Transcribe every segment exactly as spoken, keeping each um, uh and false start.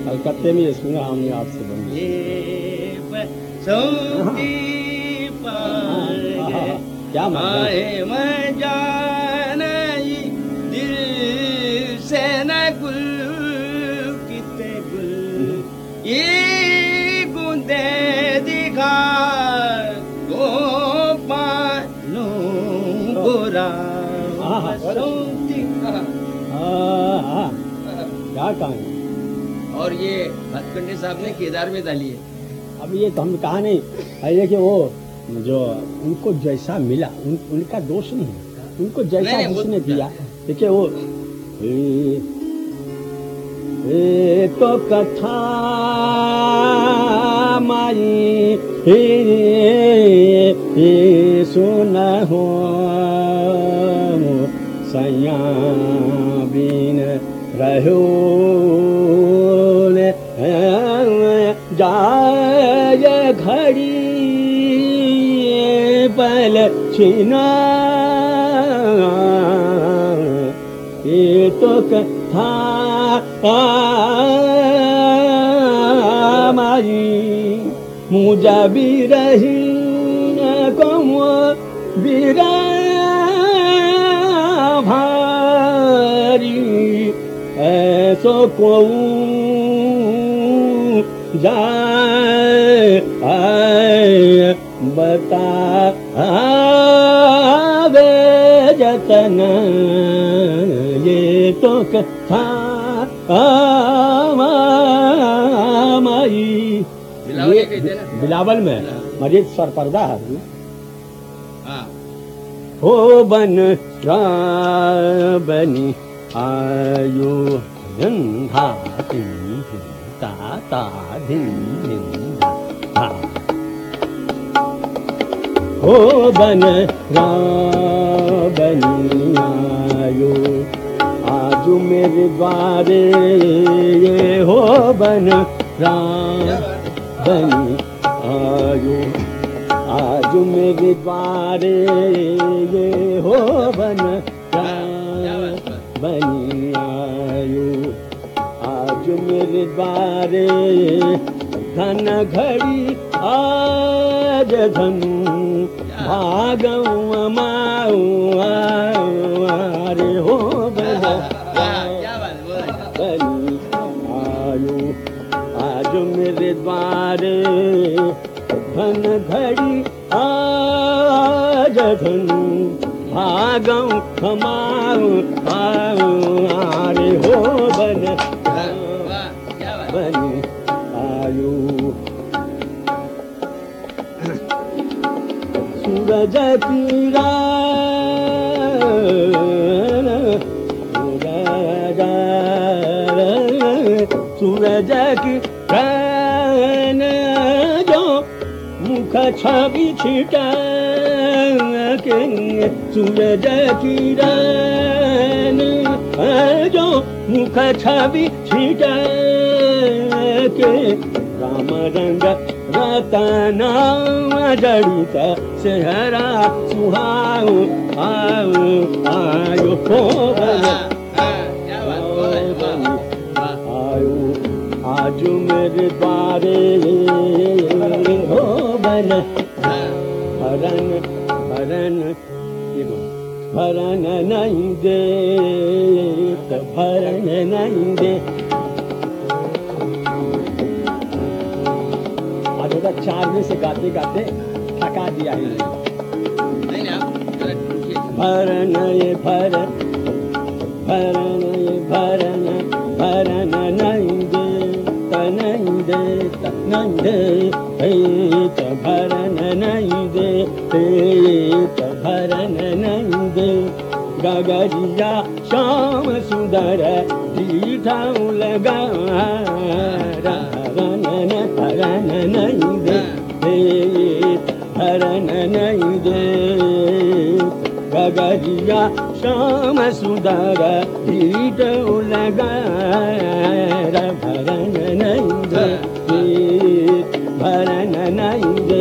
कलकत्ते में ये सुना हमने आपसे बंदी। क्या आए मैं जाने दिल से न गुल कितने गुल ये गुंदे दिखा गो पानो गोरा क्या कहें। और ये भटकंडे साहब ने केदार में डाली है। अब ये तो हम कहा नहीं है कि वो जो उनको जैसा मिला उन, उनका दोष नहीं, उनको जैसा जिसने दिया। देखिए वो ए, ए तो कथा माई हे हे सुन हो सैया बिन रहो जाय घड़ी पल छिना ये तो कथा माई मुझा भी रही कम बीरा भारी ऐसो को जाए आए बता आवे जतन ये तो कथा माई। बिलावल में मरीज सरपर्दा है हो बन बनी आयु गंधाती ताता धिंदा हो बन बनी आयु आज मेरे द्वारे ये हो बन बनी आयु आज मेरे द्वारे ये हो बन बनी आयु आज मेरे द्वारे धन घड़ी आज धनु भागऊ माऊ रे हो बन बनी आयु आज मेरे द्वारे धन घड़ी आज धनु भागऊ खमाऊ रे हो बन बनी आयु सूरज पीरा सूरज की रन जो मुख छवि छिटा के सूरज की रन जो मुख छवि छिटा के राम रंग रतना जड़ित सेहरा सुहाऊ आऊ आयु हो आयु आज मेरे द्वारे हो बन भरन भरन भरन नहीं दे भरन नहीं दे। चार में से गाते गाते थका दिया है। भरन ये भरन भरन ये भरन भरन नहीं दे नहीं दे नहीं दे भरन नहीं दे भरन नहीं दे गगरिया श्याम सुंदर दीठा लगा भरन नहीं दे भरन नहीं दे गगरिया श्याम सुंदर दीठ लगा भरन नहीं दे भरन नहीं दे।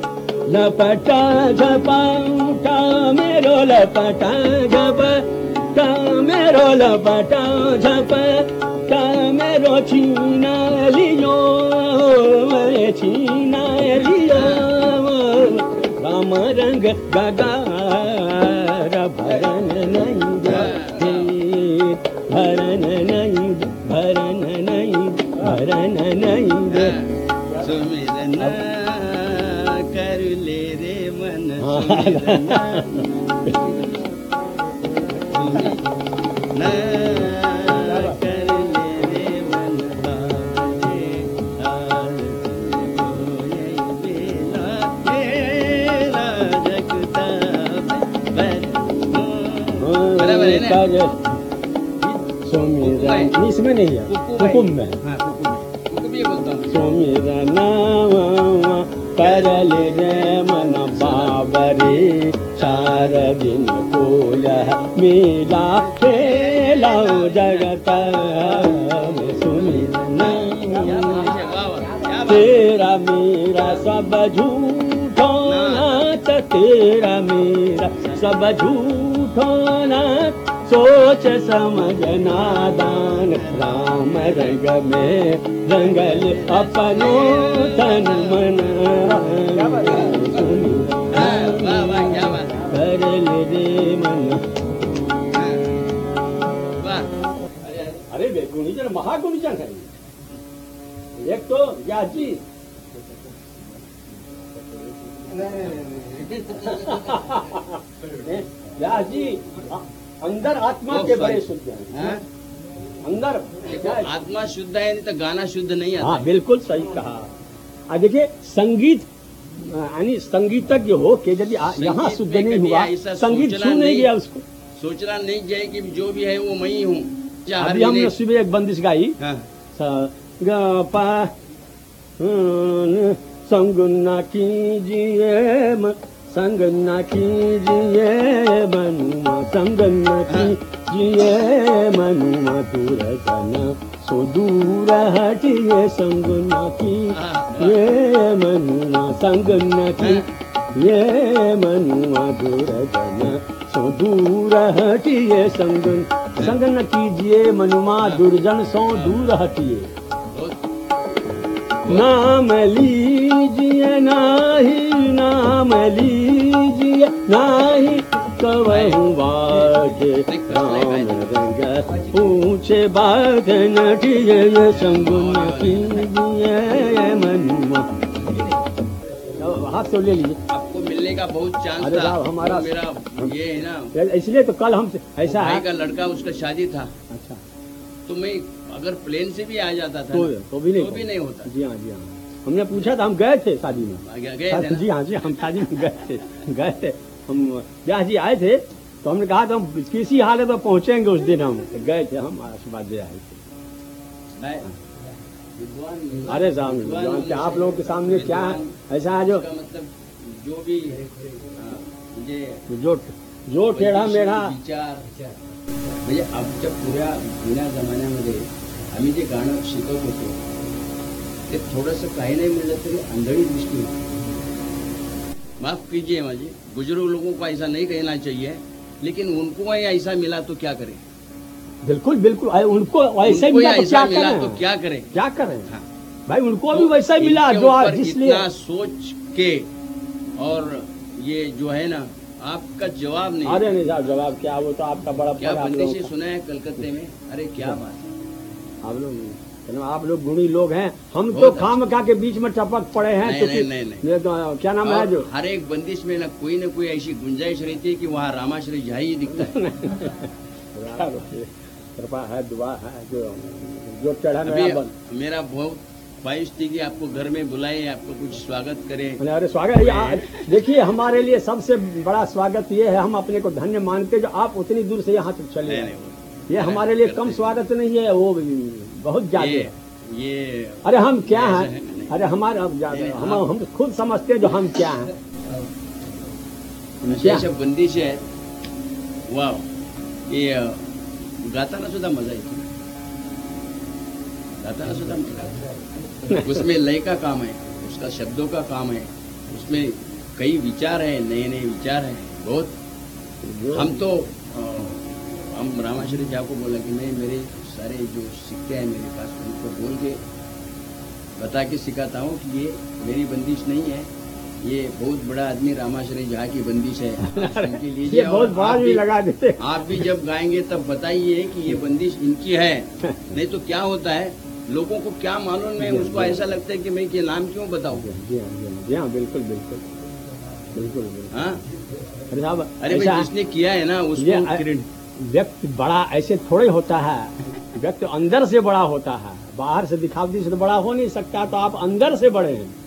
लपटा झपटा मेरो लपटा झप मेरो लपटा झप मेरो छीना लियो छीना लियो राम रंग गगार भरन नहीं दे भरन नहीं भरन नहीं भरन नहीं दे सुमिरन कर ले रे मन सुमिरन कर ले रे मन तारे तार होए बेला तेरा जगता बराबर है ना? सुमिरन इसमें नहीं है, हुकुम में। हाँ, हुकुम भी बोलता हूँ। सुमिरन करल रे मन बाबरे चार दिन कोल मेला खेला जगत में सुमिरन तेरा मेरा सब झूठो नाच तेरा मेरा सब झूठो नाच सोच समझ नादान राम रंग में रंगल अपनो तन मन कर ले रे मन। अरे वे गुणीजन महागुणीजन है। एक तो व्यास जी व्यास जी अंदर आत्मा के बड़े शुद्ध हैं। अंदर आत्मा शुद्ध है नहीं तो गाना शुद्ध नहीं आता। हाँ बिल्कुल सही कहा। आ देखिए संगीत यानी संगीतज्ञ हो के यदि यहाँ शुद्ध नहीं हुआ संगीत सुन नहीं गया उसको सोचना नहीं चाहिए कि जो भी है वो मैं ही हूँ। अभी हमने सुबह एक बंदिश गाई संग न कीजिए संग न कीजिए मनुमा संग न कीजिए मनुमा दूर करना सो दूर हटिए संग न कीजिए मनुमा संग न कीजिए मनुमा दूर करना सो दूर हटिए संग संग न कीजिए मनुमा दुर्जन सो दूर हटिए नाम लीजिए नाही नाम लीजिए नाही कवहु बात राम रंग ऊंचे बात नटिए संग न कीजिए मनुमा। हाथ तो ले लीजिए। आपको मिलने का बहुत चांस अरे था। हमारा मेरा ये है ना इसलिए तो कल हम ऐसा भाई है का लड़का उसका शादी था। अच्छा तो मैं अगर प्लेन से भी आ जाता था तो, तो भी नहीं तो भी नहीं होता। जी हाँ जी हाँ हमने पूछा था हम गए थे शादी में गए थे ना? जी हाँ जी हम शादी में गए थे गए थे हम ब्याह जी आए थे तो हमने कहा था हम किसी हालत में पहुंचेंगे उस दिन हम गए थे हम आशीर्वाद दे आए थे। अरे सामने आप लोगों के सामने क्या ऐसा है जो मतलब जो भी मुझे जो जो टेढ़ा मेढ़ा विचार म्हणजे आमच्या पुऱ्या जुन्या जमान्यामध्ये आम्ही जे गाणं शिकत होतो ते थोडंसं काही नाही मिळलं तरी आंधळी दृष्टी होती। माफ कीजिए मुझे बुजुर्ग लोगों को ऐसा नहीं कहना चाहिए लेकिन उनको ही ऐसा मिला तो क्या करें। बिल्कुल बिल्कुल उनको ऐसे उनको मिला तो ऐसा क्या मिला करें तो क्या करें क्या करें हाँ। भाई उनको भी वैसा ही मिला जो आज जिसलिए इतना सोच के और ये जो है ना आपका जवाब नहीं। अरे नहीं साहब जवाब क्या वो तो आपका बड़ा क्या आप बंदे लोगों से का। सुना है कलकत्ते में। अरे क्या बात है आप लोग चलो आप लोग गुणी लोग हैं हम तो बहुत खाम खा के बीच में टपक पड़े हैं नहीं, तो नहीं, नहीं, नहीं। ये तो क्या नाम है और जो हर एक बंदिश में ना कोई ना कोई ऐसी गुंजाइश रहती है कि वहाँ रामाश्री झा ही दिखता है। कृपा है दुआ है जो जो चढ़ा अभी मेरा बन मेरा बहुत ख्वाहिश थी कि आपको घर में बुलाए आपको कुछ स्वागत करें। अरे अरे स्वागत ये आ- देखिए हमारे लिए सबसे बड़ा स्वागत ये है हम अपने को धन्य मानते जो आप उतनी दूर से यहाँ तक चले नहीं, आए। नहीं, वो- ये हमारे लिए कम स्वागत नहीं है वो बहुत ज्यादा ये है। ये अरे हम क्या ऐसा हैं है, नहीं। अरे हमारे अब ज्यादा नहीं, हम आप- हम खुद समझते हैं जो हम क्या हैं अशा क्या अशा बंदिशी आहेत वाव की अ, गाताना सुद्धा मजा येते गाताना सुद्धा मजा येते। उसमें लय का काम है उसका शब्दों का काम है उसमें कई विचार है नए नए विचार है बहुत। हम तो अ, हम रामाश्री जी आपको बोला कि मैं मेरे सारे जो सिक्के हैं मेरे पास उनको बोल के बता के सिखाता हूँ कि ये मेरी बंदिश नहीं है, ये बहुत बड़ा आदमी रामाश्री झा की बंदिश है। इनकी लीजिए। ये बहुत बार भी लगा देते। आप भी जब गाएंगे तब बताइए कि ये बंदिश इनकी है, नहीं तो क्या होता है लोगों को क्या मालूम है, उसको ऐसा लगता है कि मैं ये नाम क्यों बताऊँ। जी हाँ जी हाँ बिल्कुल बिल्कुल बिल्कुल बिल्कुल। हाँ अरे साहब, अरे भाई जिसने किया है ना उसको। व्यक्ति बड़ा ऐसे थोड़े होता है, व्यक्ति अंदर से बड़ा होता है, बाहर से दिखावटी से तो बड़ा हो नहीं सकता, तो आप अंदर से बड़े हैं।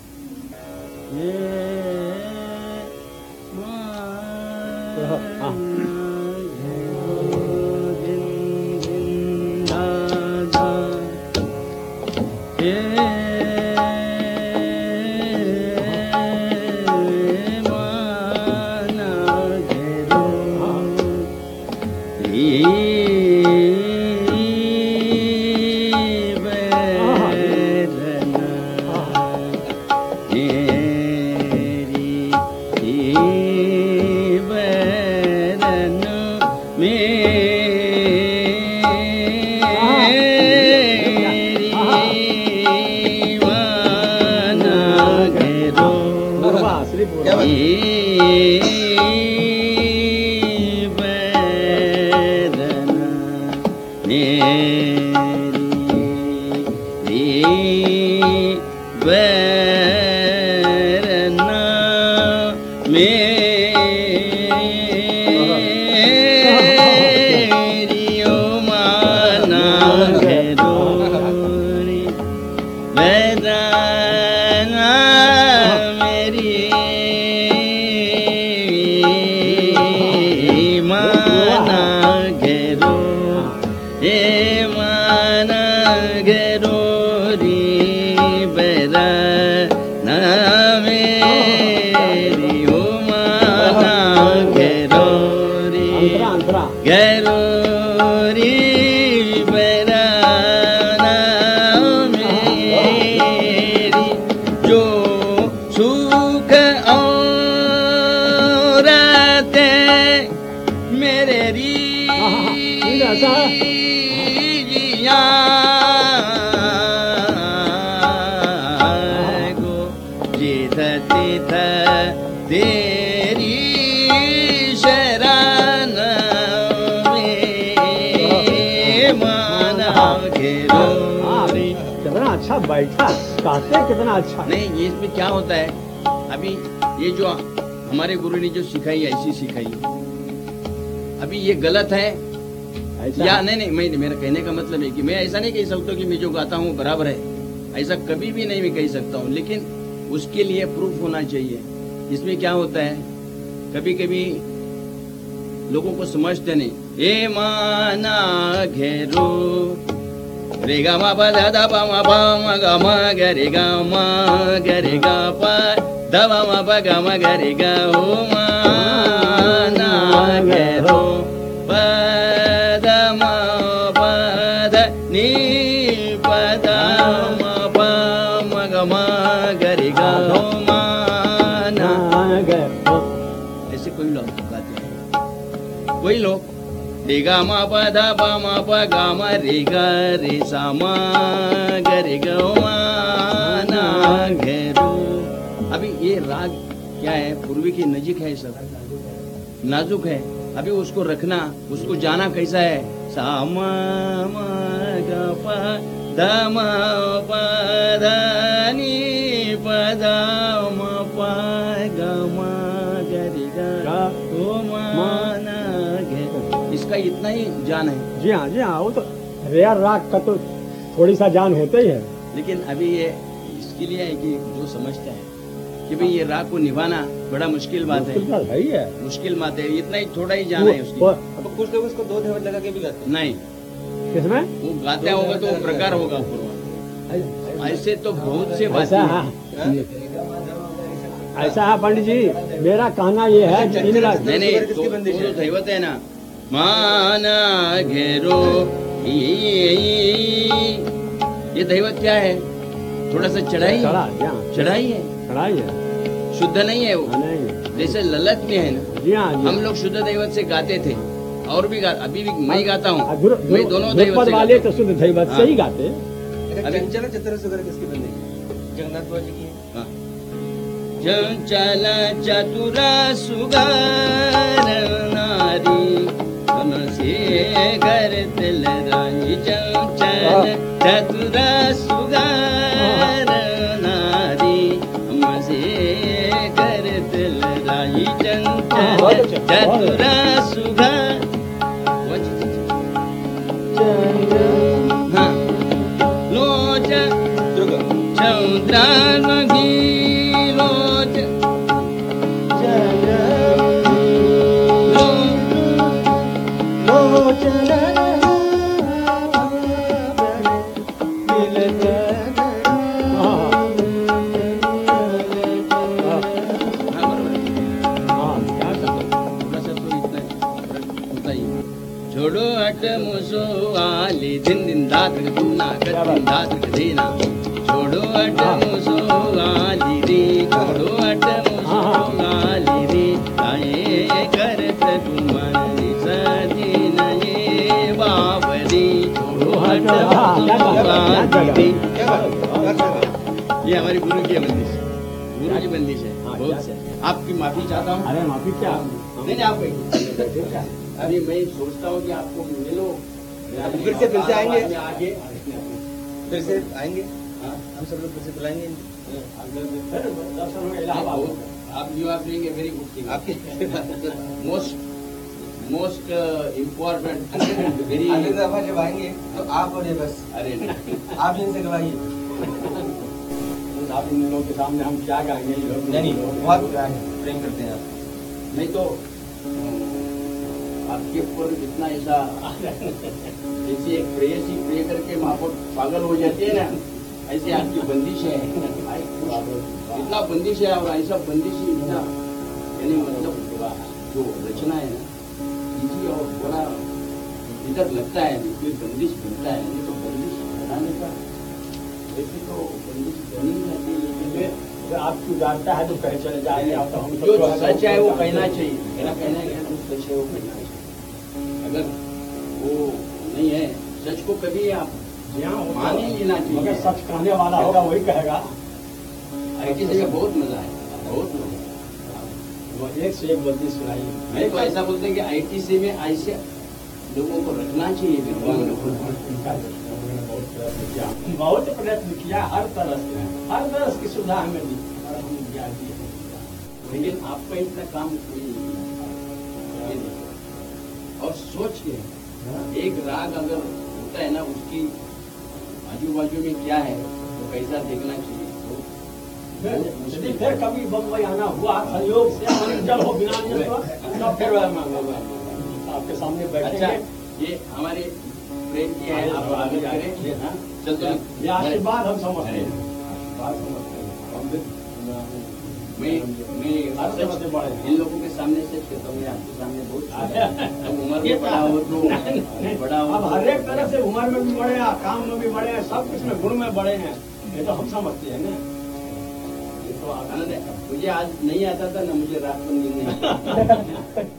बैठा कहते कितना अच्छा। नहीं, ये इसमें क्या होता है, अभी ये जो हमारे गुरु ने जो सिखाई ऐसी सिखाई, अभी ये गलत है या नहीं? नहीं, मैं मेरा कहने का मतलब है कि मैं ऐसा नहीं कह सकता कि मैं जो गाता हूँ बराबर है, ऐसा कभी भी नहीं मैं कह सकता हूँ, लेकिन उसके लिए प्रूफ होना चाहिए। इसमें क्या होता है, कभी कभी लोगों को समझते नहीं। ए माना घेरो रे गा मा पा धा धा पा मा पा मा गा मा गा रे गा मा गा रे गा पा धा मा मा पा गा मा गा रे गा हो मा ना गे रो पा धा मा पा धा नी पा धा मा पा मा गा मा गा रे गा हो मा ना गे रो। ऐसे कोई लोग गाते हैं, कोई लोग रे गा मा पा धा पा मा पा गा मा रे गा रे सा मा गा रे गा मा ना गे रो। अभी ये राग क्या है, पूर्वी की नजीक है, सब नाजुक है। अभी उसको रखना, उसको जाना कैसा है, सा मा मा गा पा धा मा पा धा नी पा धा मा पा गा मा गा रे गा ओ मा ना गे। इसका इतना ही जान है। जी हाँ जी हाँ, वो तो रेयर राग का तो थोड़ी सा जान होता ही है। लेकिन अभी ये इसके लिए है कि जो समझते हैं कि भाई ये राग को निभाना बड़ा मुश्किल बात है, है, है। मुश्किल बात है, इतना ही थोड़ा ही जाना है उसकी। अब कुछ लोग इसको दो धैवत लगा के भी गाते हैं। नहीं, किसमें वो गाते होगा तो प्रकार होगा पूर्वा। ऐसे तो बहुत से बातें हैं। ऐसा है पंडित जी, मेरा कहना ये है कि इन राग नहीं नहीं तो, तो दैवत है ना, माना घेरो। ये दैवत क्या है, थोड़ा सा चढ़ाई चढ़ाई है, चढ़ाई है, शुद्ध नहीं है वो। नहीं। जैसे ललत में है ना, जी हाँ, हम लोग शुद्ध दैवत से गाते थे, और भी गा, अभी भी मैं ही गाता हूँ, गुरु मैं दोनों ध्रुपद दैवत से वाले गाता तो शुद्ध दैवत से ही गाते। अरे चंचल चतुर सुगर किसकी बंदी है? जगन्नाथ बाबा जी की है। हूँ। चंचल चतुर सुगर नारी हमसे घर तिल रानी, चंचल चतुर सुगर नारी हमसे घर तिल रानी, चंचल चतुर सुगर। हाँ, लोच चंद्र नगी लोच छोड़ो हट मुसो आली दिन दिन दाद गुना दिन दाद देना, छोड़ो हट मुसो आली रे, छोड़ो हट मुसो आली रे, आए करत गुमन सदीन ये बाबरी, छोड़ो हट मुसो आली रे। ये हमारी गुरु की बंदिश, गुरु की बंदिश है। बहुत आपकी माफी चाहता हूँ। अरे माफी क्या? नहीं नहीं, आप अभी मैं सोचता हूँ कि आपको मिलो, फिर से फिर से आएंगे, आगे फिर से आएंगे, हाँ? हम सब लोग फिर से बुलाएंगे। आप you are doing a very good thing. आपके मोस्ट मोस्ट इम्पोर्टेंट वेरी। अगले दफा जब आएंगे तो आप और ये बस, अरे नहीं, आप इनसे गवाइए। आप इन लोगों के सामने हम क्या गाएंगे? नहीं बहुत प्रेम करते हैं आप। नहीं तो आपके ऊपर जितना ऐसा जैसे एक प्रेयसी प्रे करके माफक पागल हो जाती है ना, ऐसे आपकी बंदिश है। इतना बंदिश है और ऐसा बंदिश ही इतना, यानी मतलब जो रचना है ना इजी और बड़ा इधर लगता है, कोई बंदिश बनता है। नहीं तो बंदिश बनाने का वैसे तो बंदिश बनी ही जाती है, लेकिन आपको जानता है तो कहे चले जाएंगे। आप तो हम जो सच है वो कहना चाहिए। मेरा कहना है जो सच है वो कहना चाहिए। अगर वो नहीं है सच को कभी आप मान ही लेना चाहिए। मगर सच कहने वाला होगा वही कहेगा। आई टी से बहुत मजा है, बहुत मजा। वो एक से एक बंदी सुनाई। मैं तो ऐसा बोलते हैं कि आई टी सी में ऐसे लोगों को रखना चाहिए विद्वान को। बहुत प्रयत्न किया हर तरह से, हर तरह की सुविधा हमें दी और हम ज्ञान दिए, लेकिन आपका इतना काम कोई नहीं किया। और सोच के एक राग अगर होता है ना, उसकी आजू बाजू में क्या है तो कैसा देखना चाहिए। यदि फिर कभी बम्बई आना हुआ सहयोग से जब हो बिना तो फिर आपके सामने बैठेंगे। अच्छा, ये हमारे प्रेम की है, आप आगे जाके चलते हैं। ये आशीर्वाद हम समझते हैं, आशीर्वाद समझते हैं। मैं मैं सच बड़े इन लोगों के सामने सच कहता हूँ, आपके सामने बहुत अब उम्र में बड़ा हो तो बड़ा हो। अब हर एक तरह से उम्र में भी बड़े हैं, काम में भी बड़े हैं, सब कुछ में गुण में बड़े हैं। ये तो हम समझते हैं ना। ये तो आनंद है। मुझे आज नहीं आता था ना, मुझे रात को नींद नहीं